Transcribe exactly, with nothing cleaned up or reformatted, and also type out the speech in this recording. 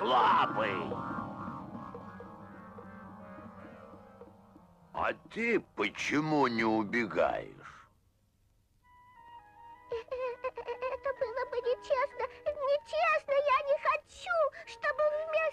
слабый. А ты почему не убегаешь? Это было бы нечестно. Нечестно, я не хочу, чтобы вместо